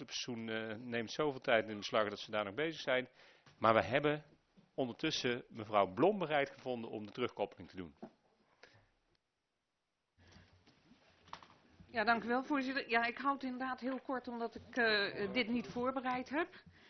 Ruimtepersoon neemt zoveel tijd in beslag dat ze daar nog bezig zijn. Maar we hebben ondertussen mevrouw Blom bereid gevonden om de terugkoppeling te doen. Ja, dank u wel, voorzitter. Ja, ik houd het inderdaad heel kort omdat ik dit niet voorbereid heb.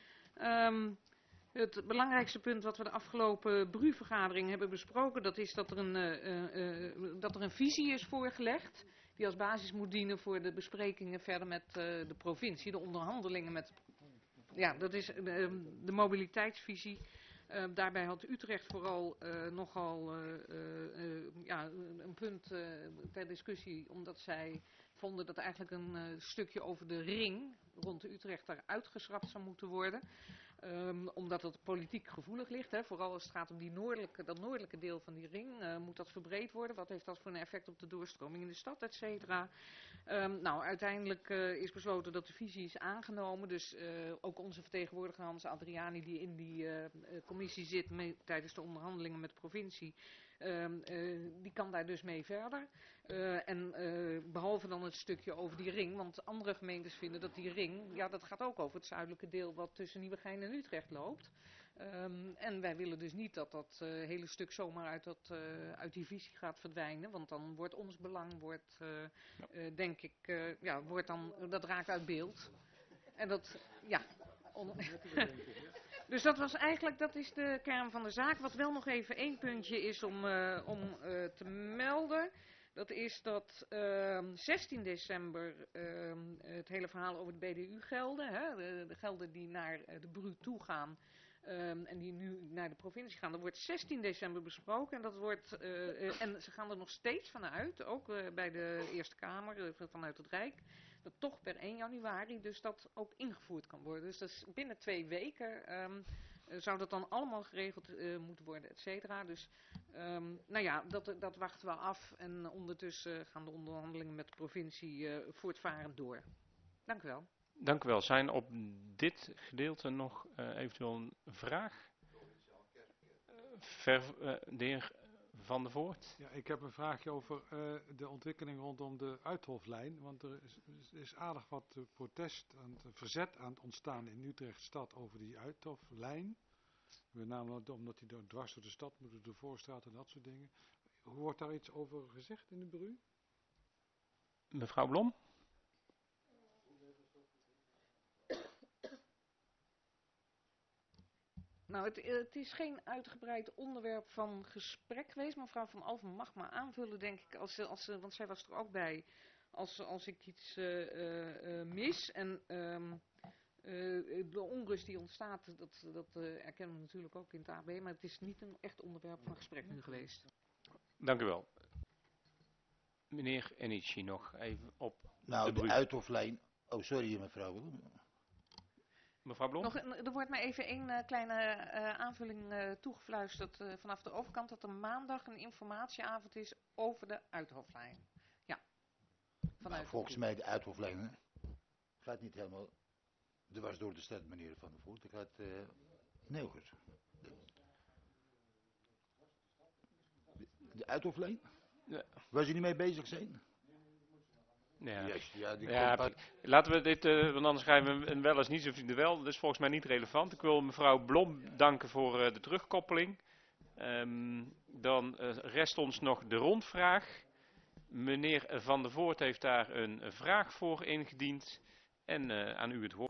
Het belangrijkste punt wat we de afgelopen BRU-vergadering hebben besproken, dat is dat er een visie is voorgelegd. Die als basis moet dienen voor de besprekingen verder met de provincie, de onderhandelingen met. Ja, dat is de mobiliteitsvisie. Daarbij had Utrecht vooral nogal een punt ter discussie, omdat zij vonden dat eigenlijk een stukje over de ring rond de Utrecht daar geschrapt zou moeten worden. Omdat het politiek gevoelig ligt. Hè. Vooral als het gaat om dat noordelijke deel van die ring. Moet dat verbreed worden? Wat heeft dat voor een effect op de doorstroming in de stad, et cetera? Uiteindelijk is besloten dat de visie is aangenomen. Dus ook onze vertegenwoordiger Hans Adriani, die in die commissie zit tijdens de onderhandelingen met de provincie, die kan daar dus mee verder. Behalve dan het stukje over die ring, want andere gemeentes vinden dat die ring, ja, dat gaat ook over het zuidelijke deel wat tussen Nieuwegein en Utrecht loopt. En wij willen dus niet dat dat hele stuk zomaar uit die visie gaat verdwijnen, want dan wordt ons belang, denk ik, dat raakt uit beeld. En dat, ja. Dus dat is de kern van de zaak. Wat wel nog even één puntje is om te melden. Dat is dat 16 december het hele verhaal over de BDU-gelden, de gelden die naar de BRU toe gaan en die nu naar de provincie gaan, dat wordt 16 december besproken. En ze gaan er nog steeds vanuit, ook bij de Eerste Kamer, vanuit het Rijk, dat toch per 1 januari dus dat ook ingevoerd kan worden. Dus dat is binnen 2 weken zou dat dan allemaal geregeld moeten worden, et cetera. Dus dat wachten we af en ondertussen gaan de onderhandelingen met de provincie voortvarend door. Dank u wel. Dank u wel. Zijn op dit gedeelte nog eventueel een vraag? De heer Van der Voort. Ja, ik heb een vraagje over de ontwikkeling rondom de Uithoflijn. Want er is aardig wat protest en verzet aan het ontstaan in Utrecht stad over die Uithoflijn. Met name omdat die dwars door de stad moet, door de Voorstraat en dat soort dingen. Hoe wordt daar iets over gezegd in de BRU? Mevrouw Blom. Nou, het is geen uitgebreid onderwerp van gesprek geweest. Mevrouw Van Alphen mag maar aanvullen, denk ik, want zij was er ook bij, als ik iets mis. En de onrust die ontstaat, dat erkennen we natuurlijk ook in het AB, maar het is niet een echt onderwerp van gesprek nu geweest. Dank u wel. Meneer Enici nog even op de Uithoflijn. Oh, sorry mevrouw. Mevrouw Blom? Er wordt mij even één kleine aanvulling toegefluisterd vanaf de overkant, dat er maandag een informatieavond is over de Uithoflijn. Ja. Volgens mij de Uithoflijn gaat niet helemaal dwars door de stad, meneer Van der Voort. Het gaat nee goed. De Uithoflijn? Ja. Waar ze niet mee bezig zijn? Ja, laten we dit, want anders schrijven we wel eens niet zo vrienden wel. Dat is volgens mij niet relevant. Ik wil mevrouw Blom danken voor de terugkoppeling. Dan rest ons nog de rondvraag. Meneer Van der Voort heeft daar een vraag voor ingediend. En aan u het woord.